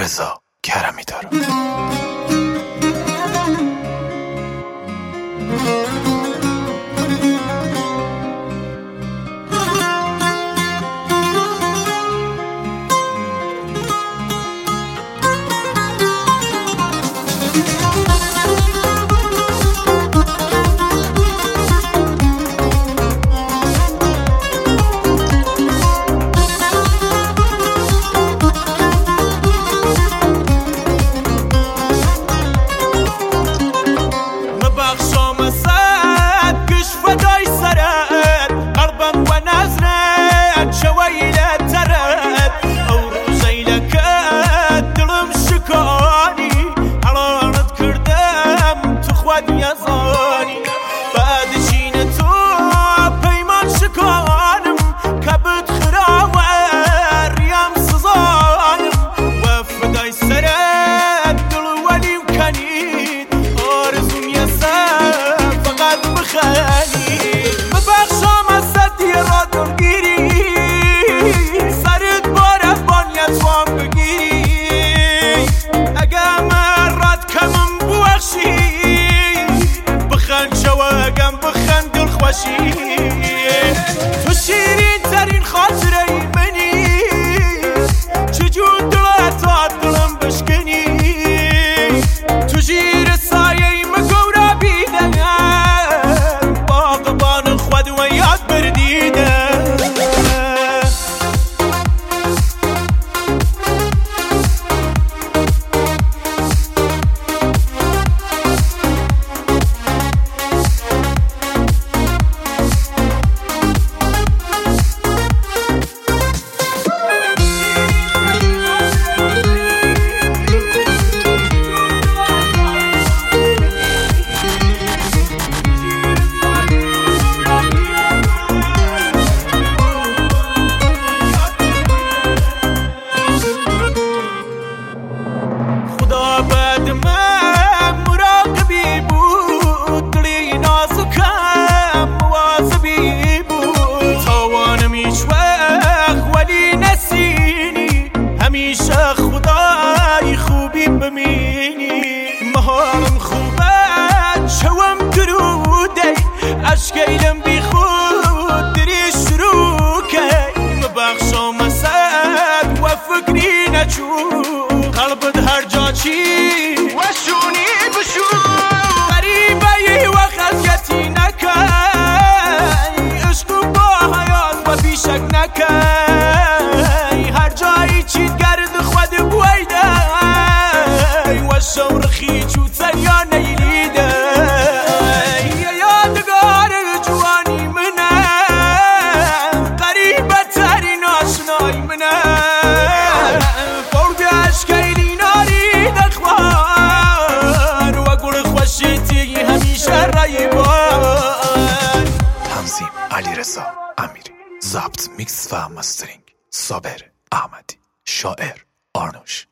رضا کرمی دارم. تو شیرین ترین خاطره منی، چجور دلت دلم بشکنی، تو زیر سایه مگورا بیدم باغبان خود و یاد بردیدم. خدای خوبی ببینی مهارم خوبه شوم دروده اشکیلم بی خود دری شروع که مبخشم مسد و فکری نچو قلبت هر جا چی و شونی بشو غریبه و خزیتی نکی عشق با حیات و بیشک نکی هر جایی چید گرد خود بویده و شورخی چو تریا نیلیده یادگار جوانی منه قریبه ترین آشنای منه برد اشکیلی ناری دخوان و گل خوشیتی همیشه رایبان. تنظیم علی رضا امیری، ضبط میکس و مسترینگ صابر احمدی، شاعر آرنوش.